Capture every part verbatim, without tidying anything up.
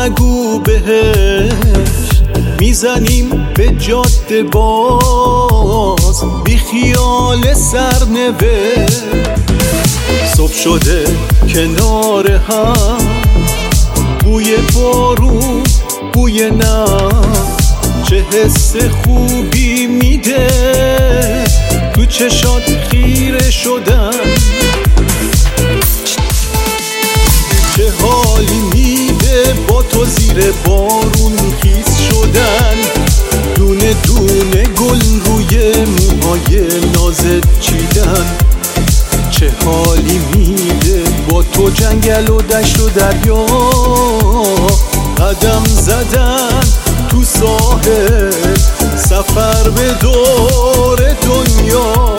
نگو بهش میزنیم به جاده باز بی خیال سرنوشت. صبح شده کنار هم، بوی بارون بوی نم، چه حس خوبی میده تو چشات خیره شدن. چه حالی میده با تو زیر بارون خیس شدن، دونه دونه گل روی موهای نازت چیدن. چه حالی میده با تو جنگل و دشت و دریا قدم زدن تو ساحل، سفر به دور دنیا.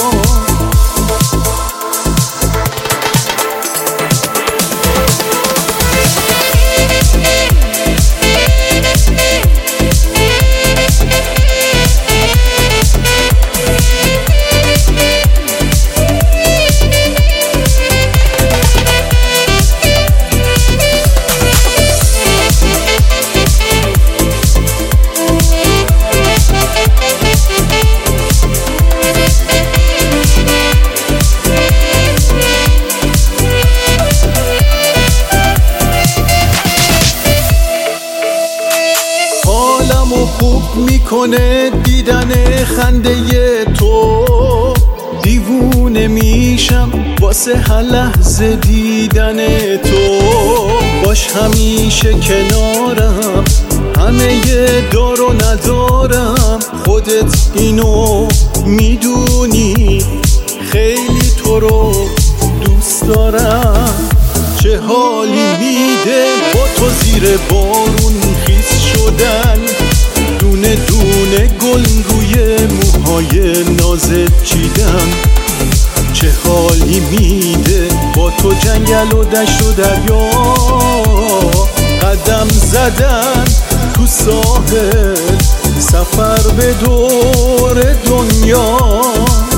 خوب میکنه دیدن خنده تو، دیوونه میشم واسه هر لحظه دیدن تو. باش همیشه کنارم، همه دار و ندارم، خودت اینو میدونی، خیلی تو رو دوست دارم. چه حالی میده با تو زیر بارون خیس شدن، دونه دونه گل روی موهای نازت چیدن. چه حالی میده با تو جنگل و دشت و دریا قدم زدن تو ساحل، سفر به دور دنیا.